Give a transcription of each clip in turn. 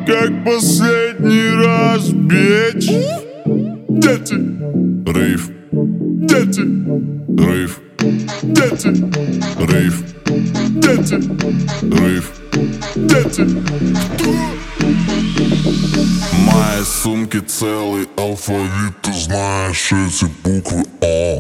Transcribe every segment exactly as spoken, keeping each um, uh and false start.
как последний раз, бич. Дети, рейв, дети, рейв, дети, рейв, дети, рейв, дети. В моей сумке целый алфавит, ты знаешь эти буквы О.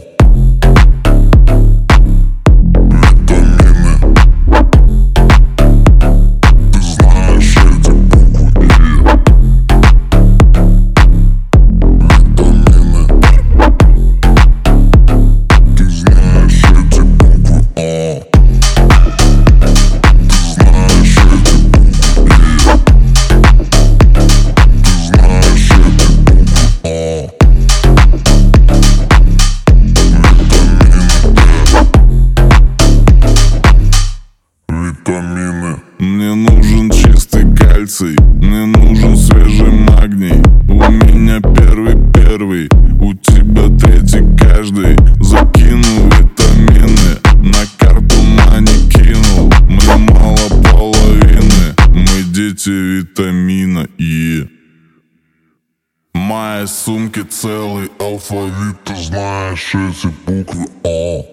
Мне нужен чистый кальций, мне нужен свежий магний. У меня первый-первый, у тебя третий каждый. Закинул витамины, на карту мани кинул. Мне мало половины, мы дети витамина И. В моей сумке целый алфавит, ты знаешь эти буквы О.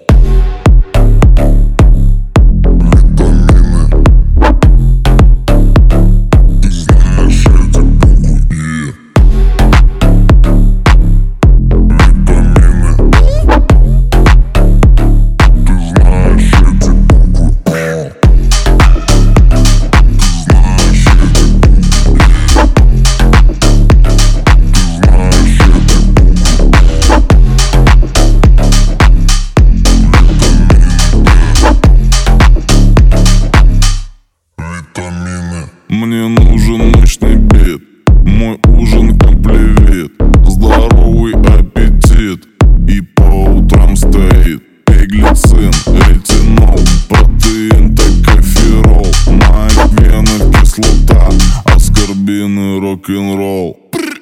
Мне нужен мощный бит, мой ужин комплевит, здоровый аппетит и по утрам стоит пеглицин, ретинол, протеин, токоферол, на венах кислота, аскорбин и рок-н-ролл.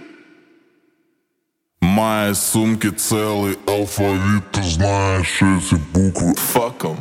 В моей сумке целый алфавит, ты знаешь эти буквы. Fuck 'em.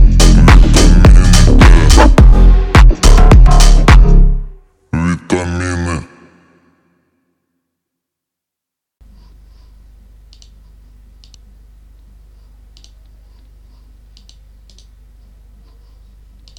Витамин